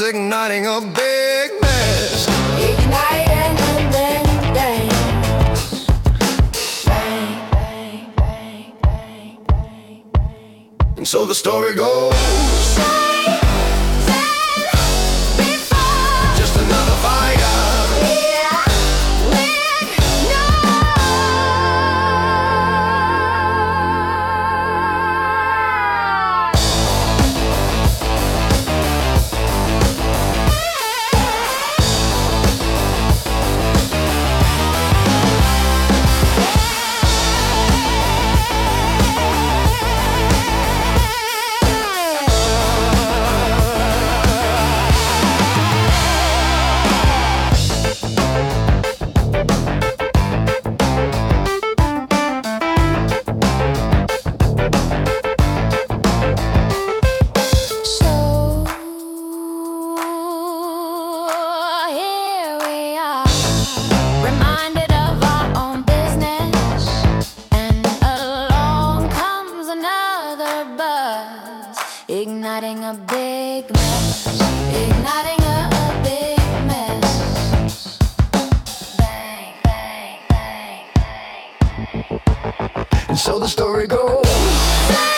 igniting a big mess. Igniting and then dance. Bang, bang, bang, bang, bang, bang. And so the story goes, just another fire. Igniting a big mess. Igniting a big mess. Bang, bang, bang, bang. And so the story goes.